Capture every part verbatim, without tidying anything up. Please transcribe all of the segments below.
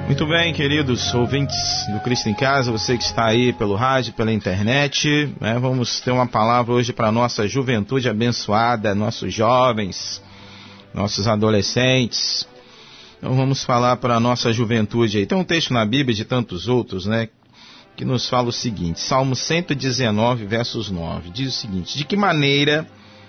Muito bem, queridos ouvintes do Cristo em Casa, você que está aí pelo rádio, pela internet, né? Vamos ter uma palavra hoje para a nossa juventude abençoada, nossos jovens, nossos adolescentes. Então vamos falar para a nossa juventude aí. Tem um texto na Bíblia de tantos outros, né, que nos fala o seguinte, Salmo cento e dezenove, versos nove, diz o seguinte: de que maneira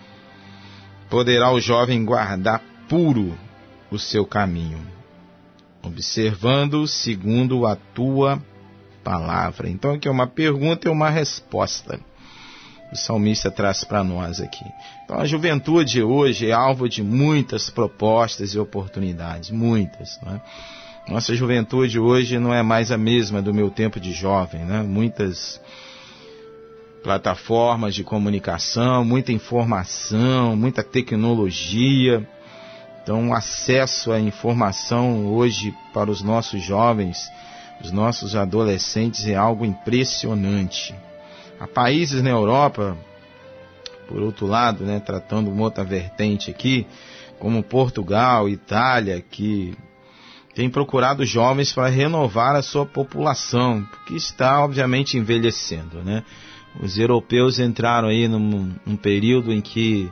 poderá o jovem guardar puro o seu caminho? Observando segundo a tua palavra. Então aqui é uma pergunta e uma resposta. O salmista traz para nós aqui. Então a juventude hoje é alvo de muitas propostas e oportunidades, muitas, né? Nossa juventude hoje não é mais a mesma do meu tempo de jovem, né? Muitas plataformas de comunicação, muita informação, muita tecnologia. Então, o acesso à informação hoje para os nossos jovens, os nossos adolescentes, é algo impressionante. Há países na Europa, por outro lado, né, tratando uma outra vertente aqui, como Portugal, Itália, que tem procurado jovens para renovar a sua população, porque está, obviamente, envelhecendo, né? Os europeus entraram aí num, num período em que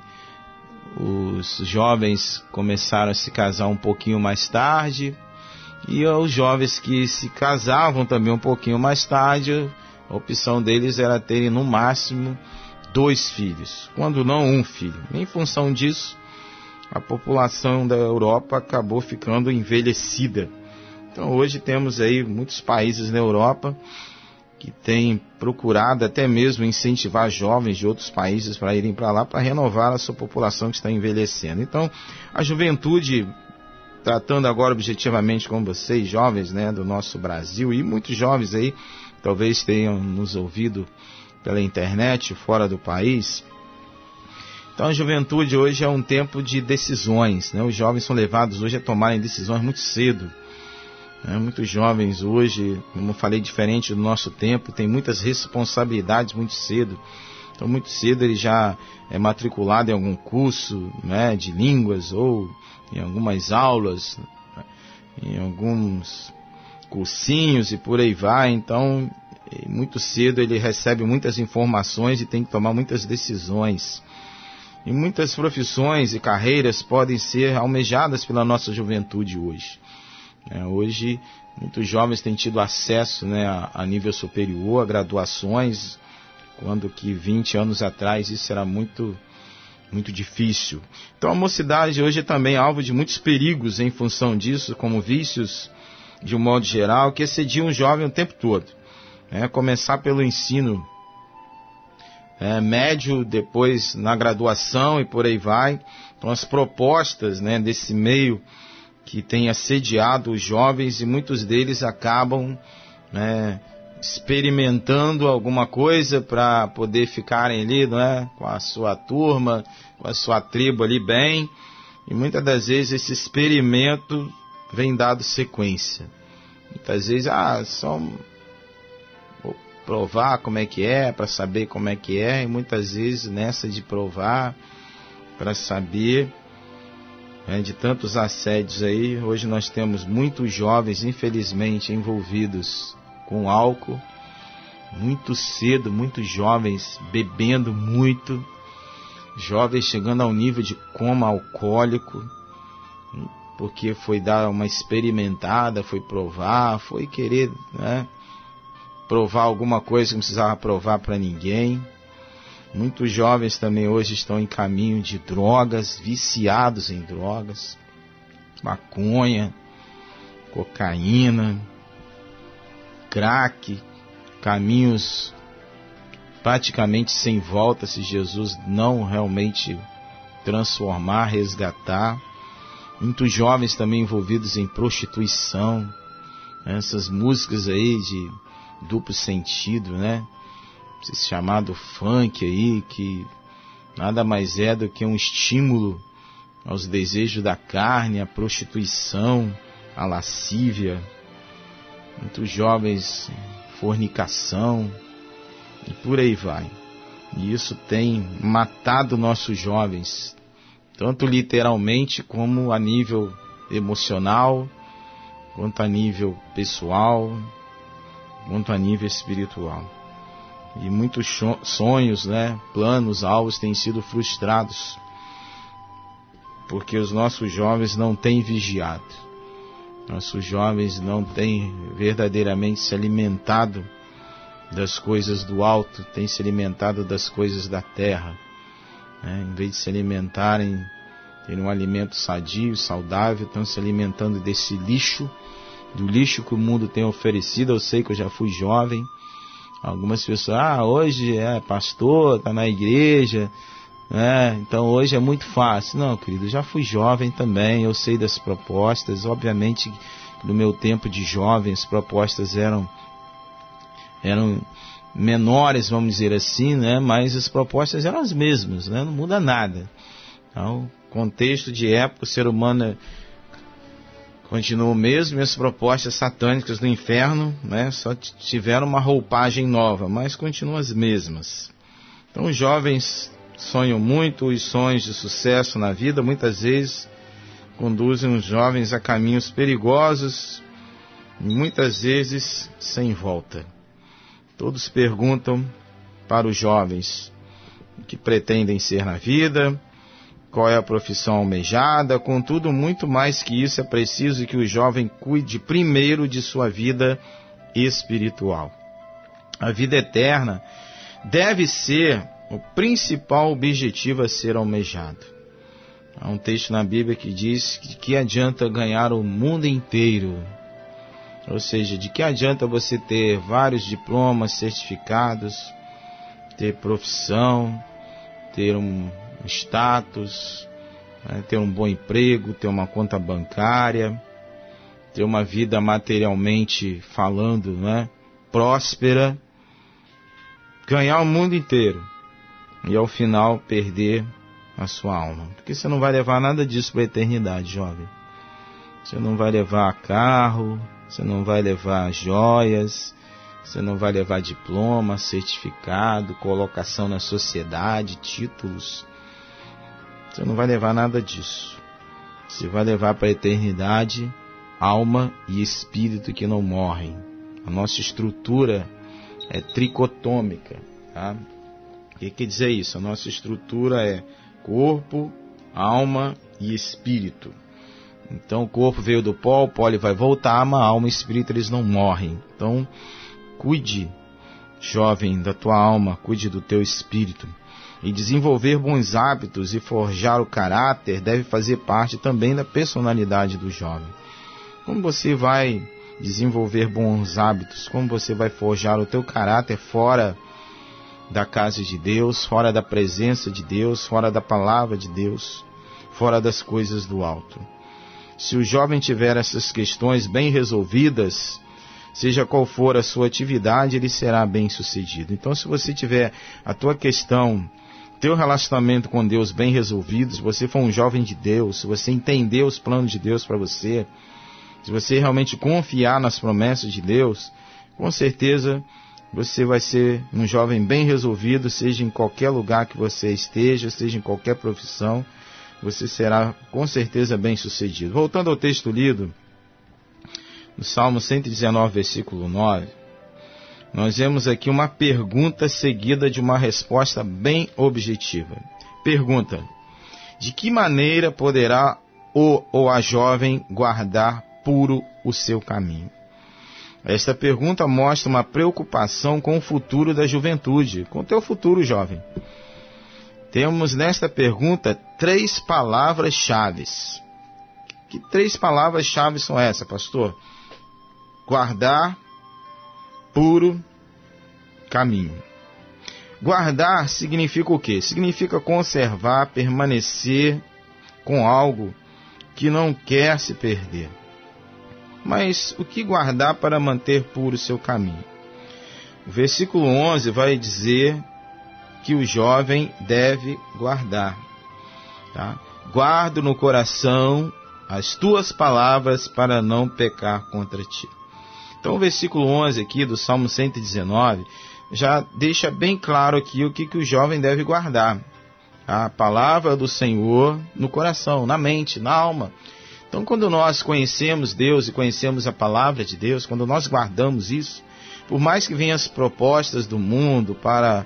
os jovens começaram a se casar um pouquinho mais tarde, e os jovens que se casavam também um pouquinho mais tarde, a opção deles era terem no máximo dois filhos, quando não um filho. Em função disso, a população da Europa acabou ficando envelhecida. Então hoje temos aí muitos países na Europa que têm procurado até mesmo incentivar jovens de outros países para irem para lá, para renovar a sua população que está envelhecendo. Então, a juventude, tratando agora objetivamente com vocês, jovens, né, do nosso Brasil, e muitos jovens aí, talvez tenham nos ouvido pela internet, fora do país. Então, a juventude hoje é um tempo de decisões, né? Os jovens são levados hoje a tomarem decisões muito cedo. É, muitos jovens hoje, como eu falei, diferente do nosso tempo, tem muitas responsabilidades muito cedo. Então, muito cedo ele já é matriculado em algum curso, né, de línguas ou em algumas aulas, em alguns cursinhos e por aí vai. Então, muito cedo ele recebe muitas informações e tem que tomar muitas decisões. E muitas profissões e carreiras podem ser almejadas pela nossa juventude hoje. É, hoje, muitos jovens têm tido acesso, né, a, a nível superior, a graduações, quando que vinte anos atrás isso era muito, muito difícil. Então a mocidade hoje é também alvo de muitos perigos em função disso, como vícios de um modo geral, que excediam o jovem o tempo todo. É, começar pelo ensino é, médio, depois na graduação e por aí vai. Então as propostas, né, desse meio que tem assediado os jovens, e muitos deles acabam, né, experimentando alguma coisa para poder ficarem ali, não é, com a sua turma, com a sua tribo ali bem, e muitas das vezes esse experimento vem dado sequência. Muitas vezes, ah, só vou provar como é que é, para saber como é que é, e muitas vezes nessa de provar, para saber, É, de tantos assédios aí, hoje nós temos muitos jovens, infelizmente, envolvidos com álcool, muito cedo, muitos jovens bebendo muito, jovens chegando ao nível de coma alcoólico, porque foi dar uma experimentada, foi provar, foi querer, né, provar alguma coisa que não precisava provar para ninguém. Muitos jovens também hoje estão em caminho de drogas, viciados em drogas, maconha, cocaína, crack, caminhos praticamente sem volta se Jesus não realmente transformar, resgatar. Muitos jovens também envolvidos em prostituição, essas músicas aí de duplo sentido, né? Esse chamado funk aí, que nada mais é do que um estímulo aos desejos da carne, à prostituição, à lascívia. Muitos jovens, fornicação, e por aí vai. E isso tem matado nossos jovens, tanto literalmente como a nível emocional, quanto a nível pessoal, quanto a nível espiritual. E muitos sonhos, né, planos, alvos têm sido frustrados, porque os nossos jovens não têm vigiado. Nossos jovens não têm verdadeiramente se alimentado das coisas do alto, têm se alimentado das coisas da terra, né? Em vez de se alimentarem, ter um alimento sadio, saudável, estão se alimentando desse lixo, do lixo que o mundo tem oferecido. Eu sei que eu já fui jovem. Algumas pessoas, ah, hoje é pastor, está na igreja, né? Então hoje é muito fácil. Não, querido, eu já fui jovem também, eu sei das propostas. Obviamente, no meu tempo de jovem, as propostas eram, eram menores, vamos dizer assim, né? Mas as propostas eram as mesmas, né? Não muda nada. Então, contexto de época, o ser humano continua o mesmo, e as propostas satânicas do inferno, né, só tiveram uma roupagem nova, mas continuam as mesmas. Então os jovens sonham muito, os sonhos de sucesso na vida muitas vezes conduzem os jovens a caminhos perigosos, muitas vezes sem volta. Todos perguntam para os jovens o que pretendem ser na vida, qual é a profissão almejada. Contudo, muito mais que isso, é preciso que o jovem cuide primeiro de sua vida espiritual. A vida eterna deve ser o principal objetivo a ser almejado. Há um texto na Bíblia que diz que, que adianta ganhar o mundo inteiro. Ou seja, de que adianta você ter vários diplomas, certificados, ter profissão, ter um status, né, ter um bom emprego, ter uma conta bancária, ter uma vida materialmente falando, né, próspera, ganhar o mundo inteiro e ao final perder a sua alma. Porque você não vai levar nada disso para a eternidade, jovem. Você não vai levar carro, você não vai levar joias, você não vai levar diploma, certificado, colocação na sociedade, títulos. Você não vai levar nada disso. Você vai levar para a eternidade alma e espírito que não morrem. A nossa estrutura é tricotômica. Tá? O que quer dizer isso? A nossa estrutura é corpo, alma e espírito. Então o corpo veio do pó, o pó ele vai voltar, a alma e o espírito eles não morrem. Então cuide, jovem, da tua alma, cuide do teu espírito. E desenvolver bons hábitos e forjar o caráter deve fazer parte também da personalidade do jovem. Como você vai desenvolver bons hábitos? Como você vai forjar o teu caráter fora da casa de Deus, fora da presença de Deus, fora da palavra de Deus, fora das coisas do alto? Se o jovem tiver essas questões bem resolvidas, seja qual for a sua atividade, ele será bem sucedido. Então, se você tiver a tua questão, teu relacionamento com Deus bem resolvido, se você for um jovem de Deus, se você entender os planos de Deus para você, se você realmente confiar nas promessas de Deus, com certeza você vai ser um jovem bem resolvido, seja em qualquer lugar que você esteja, seja em qualquer profissão, você será com certeza bem sucedido. Voltando ao texto lido, no Salmo cento e dezenove, versículo nove, nós vemos aqui uma pergunta seguida de uma resposta bem objetiva. Pergunta: de que maneira poderá o ou a jovem guardar puro o seu caminho? Esta pergunta mostra uma preocupação com o futuro da juventude, com o teu futuro, jovem. Temos nesta pergunta três palavras-chave. Que três palavras-chave são essas, pastor? Guardar puro caminho. Guardar significa o quê? Significa conservar, permanecer com algo que não quer se perder. Mas o que guardar para manter puro o seu caminho? O versículo onze vai dizer que o jovem deve guardar. Tá? Guardo no coração as tuas palavras para não pecar contra ti. Então o versículo onze aqui do Salmo cento e dezenove já deixa bem claro aqui o que, que o jovem deve guardar. A palavra do Senhor no coração, na mente, na alma. Então, quando nós conhecemos Deus e conhecemos a palavra de Deus, quando nós guardamos isso, por mais que venham as propostas do mundo para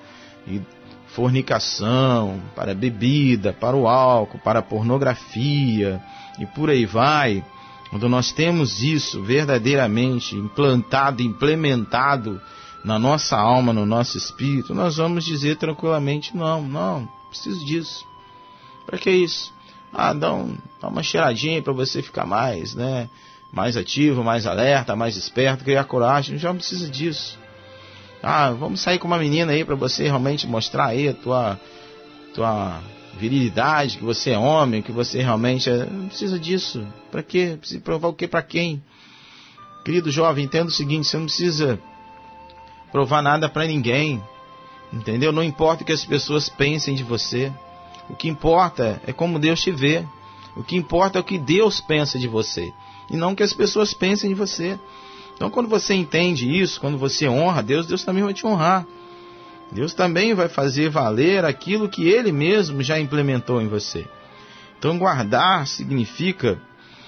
fornicação, para bebida, para o álcool, para a pornografia e por aí vai, quando nós temos isso verdadeiramente implantado, implementado na nossa alma, no nosso espírito, nós vamos dizer tranquilamente, não, não, não preciso disso. Para que isso? Ah, dá, um, dá uma cheiradinha para você ficar mais, né, mais ativo, mais alerta, mais esperto, criar coragem. Já não precisa disso. Ah, vamos sair com uma menina aí para você realmente mostrar aí a tua, tua virilidade, que você é homem, que você realmente é... Não precisa disso. Para quê? Precisa provar o quê para quem? Querido jovem, entenda o seguinte, você não precisa provar nada para ninguém. Entendeu? Não importa o que as pessoas pensem de você. O que importa é como Deus te vê. O que importa é o que Deus pensa de você. E não o que as pessoas pensem de você. Então, quando você entende isso, quando você honra Deus, Deus também vai te honrar. Deus também vai fazer valer aquilo que Ele mesmo já implementou em você. Então, guardar significa,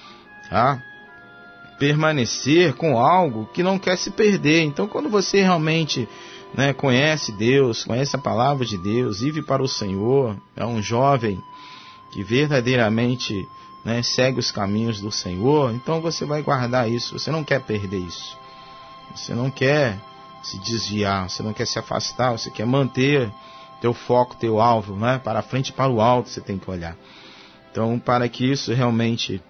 tá, permanecer com algo que não quer se perder. Então, quando você realmente, né, conhece Deus, conhece a palavra de Deus, vive para o Senhor, é um jovem que verdadeiramente, né, segue os caminhos do Senhor, então você vai guardar isso, você não quer perder isso, você não quer se desviar, você não quer se afastar, você quer manter teu foco, teu alvo, né, para frente e para o alto você tem que olhar. Então, para que isso realmente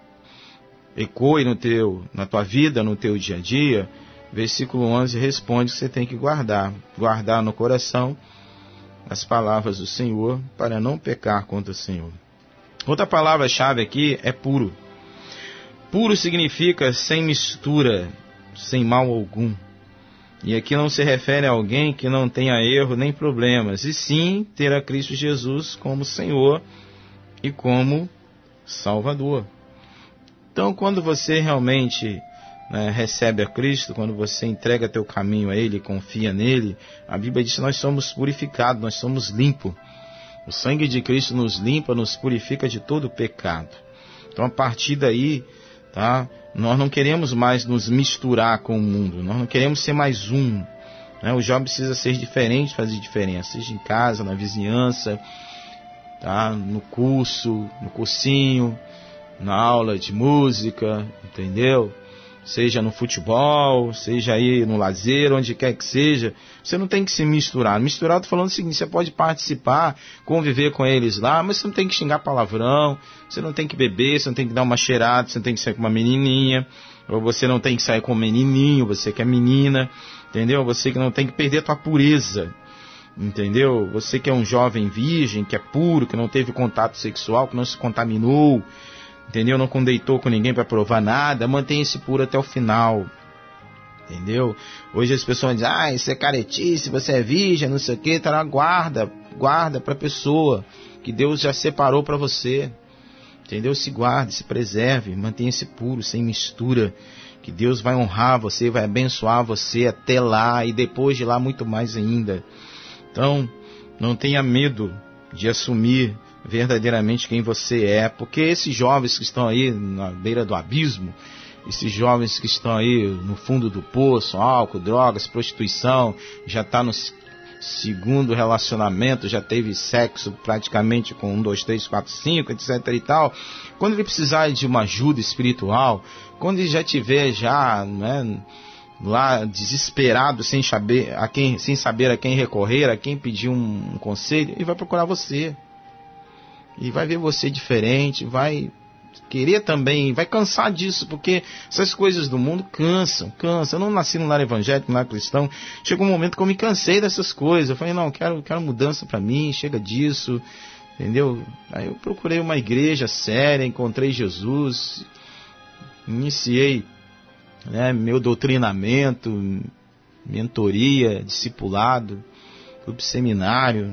ecoe no teu, na tua vida, no teu dia a dia, versículo onze responde que você tem que guardar, guardar no coração as palavras do Senhor, para não pecar contra o Senhor. Outra palavra-chave aqui é puro. Puro significa sem mistura, sem mal algum. E aqui não se refere a alguém que não tenha erro nem problemas, e sim ter a Cristo Jesus como Senhor e como Salvador. Então, quando você realmente, né, recebe a Cristo, quando você entrega teu caminho a Ele, confia nele, a Bíblia diz que nós somos purificados, nós somos limpos. O sangue de Cristo nos limpa, nos purifica de todo pecado. Então, a partir daí, tá, nós não queremos mais nos misturar com o mundo, nós não queremos ser mais um. Né? O jovem precisa ser diferente, fazer diferença, seja em casa, na vizinhança, tá, no curso, no cursinho, na aula de música, entendeu? Seja no futebol, seja aí no lazer, onde quer que seja, você não tem que se misturar. Misturar, eu estou falando o seguinte, você pode participar, conviver com eles lá, mas você não tem que xingar palavrão, você não tem que beber, você não tem que dar uma cheirada, você não tem que sair com uma menininha, ou você não tem que sair com um menininho, você que é menina, entendeu? Você que não tem que perder a tua pureza, entendeu? Você que é um jovem virgem, que é puro, que não teve contato sexual, que não se contaminou, entendeu? Não condeitou com ninguém para provar nada, mantenha-se puro até o final, entendeu? Hoje as pessoas dizem, ah, isso é caretice, você é virgem, não sei o que, tá lá, guarda, guarda para a pessoa que Deus já separou para você, entendeu? Se guarde, se preserve, mantenha-se puro, sem mistura, que Deus vai honrar você, vai abençoar você até lá e depois de lá muito mais ainda. Então, não tenha medo de assumir verdadeiramente quem você é, porque esses jovens que estão aí na beira do abismo, esses jovens que estão aí no fundo do poço, álcool, drogas, prostituição, já está no segundo relacionamento, já teve sexo praticamente com um, dois, três, quatro, cinco, etc e tal, quando ele precisar de uma ajuda espiritual, quando ele já tiver já, né, lá desesperado, sem saber a quem, sem saber a quem recorrer, a quem pedir um, um conselho, ele vai procurar você. E vai ver você diferente, vai querer também, vai cansar disso, porque essas coisas do mundo cansam, cansam. Eu não nasci num lar evangélico, num lar cristão. Chegou um momento que eu me cansei dessas coisas. Eu falei, não, quero, quero mudança para mim, chega disso, entendeu? Aí eu procurei uma igreja séria, encontrei Jesus, iniciei, né, meu doutrinamento, mentoria, discipulado, fui para o seminário,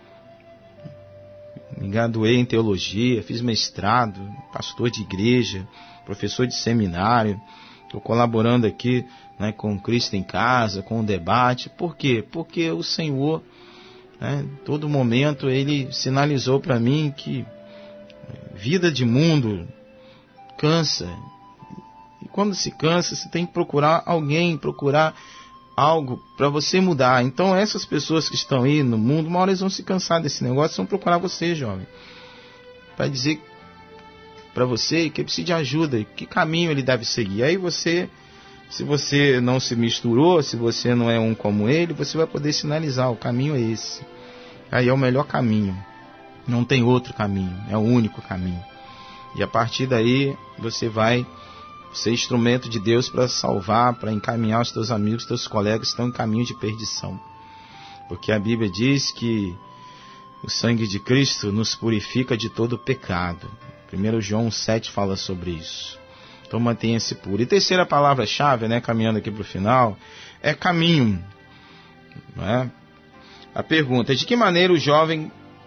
me graduei em teologia, fiz mestrado, pastor de igreja, professor de seminário, estou colaborando aqui, né, com Cristo em Casa, com o debate. Por quê? Porque o Senhor, né, todo momento, Ele sinalizou para mim que vida de mundo, cansa. E quando se cansa, você tem que procurar alguém, procurar algo para você mudar. Então essas pessoas que estão aí no mundo, uma hora eles vão se cansar desse negócio, vão procurar você, jovem, para dizer para você que precisa de ajuda, que caminho ele deve seguir. Aí você, se você não se misturou, se você não é um como ele, você vai poder sinalizar, o caminho é esse. Aí é o melhor caminho, não tem outro caminho, é o único caminho. E a partir daí você vai ser instrumento de Deus para salvar, para encaminhar os teus amigos, os teus colegas que estão em caminho de perdição. Porque a Bíblia diz que o sangue de Cristo nos purifica de todo pecado. primeiro João sete fala sobre isso. Então mantenha-se puro. E terceira palavra-chave, né, caminhando aqui para o final, é caminho. Não é? A pergunta é: de que maneira o jovem,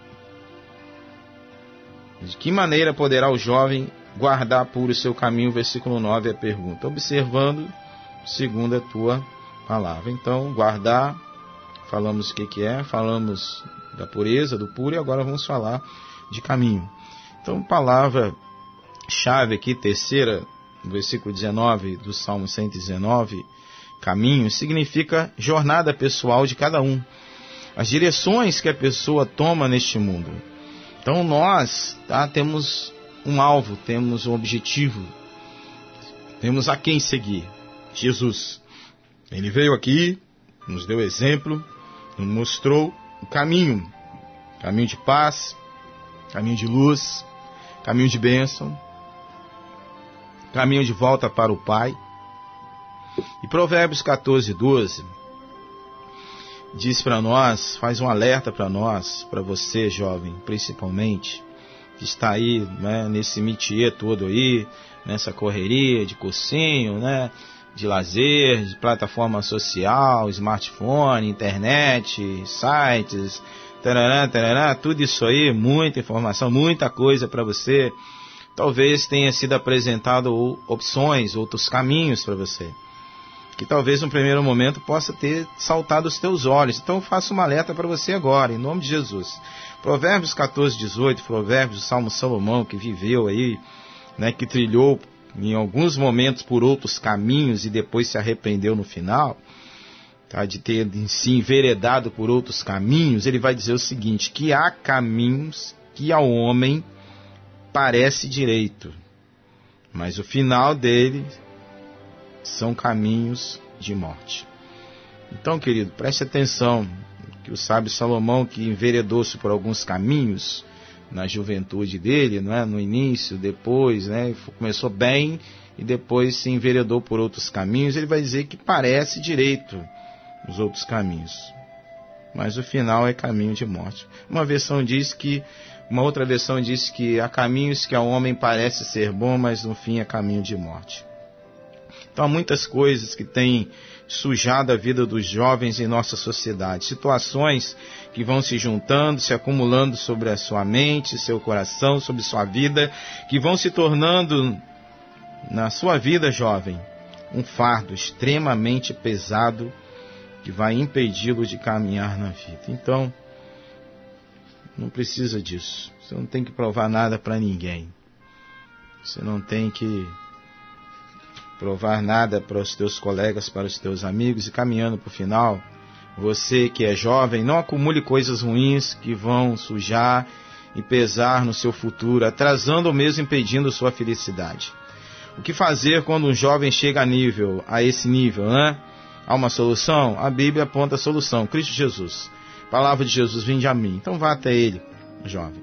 de que maneira poderá o jovem guardar puro o seu caminho? Versículo nove é a pergunta. Observando segundo a tua palavra. Então, guardar, falamos o que, que é, falamos da pureza, do puro, e agora vamos falar de caminho. Então, palavra-chave aqui, terceira, no versículo dezenove do Salmo cento e dezenove, caminho, significa jornada pessoal de cada um. As direções que a pessoa toma neste mundo. Então, nós tá, temos um alvo, temos um objetivo, temos a quem seguir. Jesus. Ele veio aqui, nos deu exemplo, nos mostrou o caminho. Caminho de paz, caminho de luz, caminho de bênção, caminho de volta para o Pai. E Provérbios catorze, doze diz para nós, faz um alerta para nós, para você, jovem, principalmente, que está aí, né, nesse métier todo aí, nessa correria de cursinho, né, de lazer, de plataforma social, smartphone, internet, sites, tarará, tarará, tudo isso aí, muita informação, muita coisa para você. Talvez tenha sido apresentado opções, outros caminhos para você, que talvez no primeiro momento possa ter saltado os teus olhos. Então eu faço uma alerta para você agora, em nome de Jesus. Provérbios catorze, dezoito, Provérbios do Salmo Salomão, que viveu aí, né, que trilhou em alguns momentos por outros caminhos e depois se arrependeu no final, tá, de ter se enveredado por outros caminhos. Ele vai dizer o seguinte, que há caminhos que ao homem parece direito, mas o final dele são caminhos de morte. Então, querido, preste atenção, que o sábio Salomão, que enveredou-se por alguns caminhos na juventude dele, não é? No início, depois, né? Começou bem e depois se enveredou por outros caminhos. Ele vai dizer que parece direito os outros caminhos, mas o final é caminho de morte. Uma versão diz que, uma outra versão diz que há caminhos que ao homem parece ser bom, mas no fim é caminho de morte. Então há muitas coisas que têm sujado a vida dos jovens em nossa sociedade. Situações que vão se juntando, se acumulando sobre a sua mente, seu coração, sobre sua vida, que vão se tornando, na sua vida, jovem, um fardo extremamente pesado que vai impedi-lo de caminhar na vida. Então, não precisa disso. Você não tem que provar nada para ninguém. Você não tem que provar nada para os teus colegas, para os teus amigos. E caminhando para o final, você que é jovem, não acumule coisas ruins que vão sujar e pesar no seu futuro, atrasando ou mesmo impedindo sua felicidade. O que fazer quando um jovem chega a nível, a esse nível, né? Há uma solução? A Bíblia aponta a solução, Cristo Jesus. Palavra de Jesus, vinde a mim. Então vá até Ele, jovem.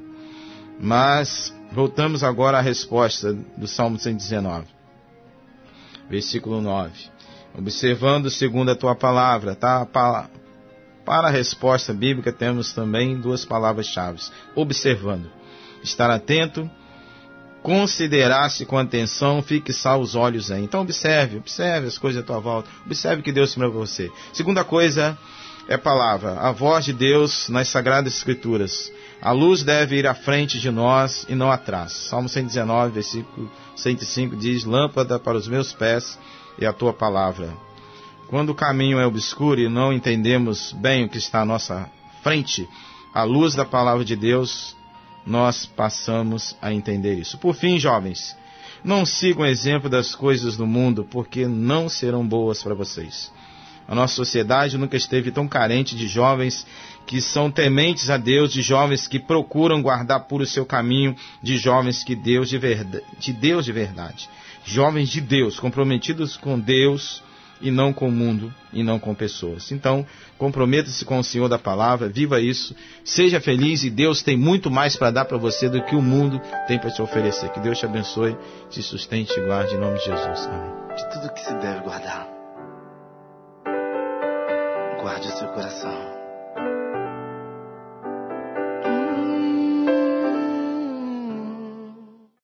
Mas voltamos agora à resposta do Salmo cento e dezenove. Versículo nove. Observando segundo a tua palavra, tá? Para a resposta bíblica temos também duas palavras-chave. Observando. Estar atento, considerar-se com atenção, fixar os olhos aí. Então observe, observe as coisas à tua volta. Observe o que Deus tem para você. Segunda coisa é palavra, a voz de Deus nas Sagradas Escrituras. A luz deve ir à frente de nós e não atrás. Salmo cento e dezenove, versículo cento e cinco diz, lâmpada para os meus pés e a tua palavra. Quando o caminho é obscuro e não entendemos bem o que está à nossa frente, a luz da palavra de Deus, nós passamos a entender isso. Por fim, jovens, Não sigam o exemplo das coisas do mundo, porque não serão boas para vocês. A nossa sociedade nunca esteve tão carente de jovens que são tementes a Deus, de jovens que procuram guardar puro o seu caminho, de jovens que Deus de, verdade, de Deus de verdade. Jovens de Deus, comprometidos com Deus e não com o mundo e não com pessoas. Então, comprometa-se com o Senhor da palavra, viva isso, seja feliz, e Deus tem muito mais para dar para você do que o mundo tem para te oferecer. Que Deus te abençoe, te sustente e guarde em nome de Jesus. Amém. De tudo que se deve guardar, guarde o seu coração.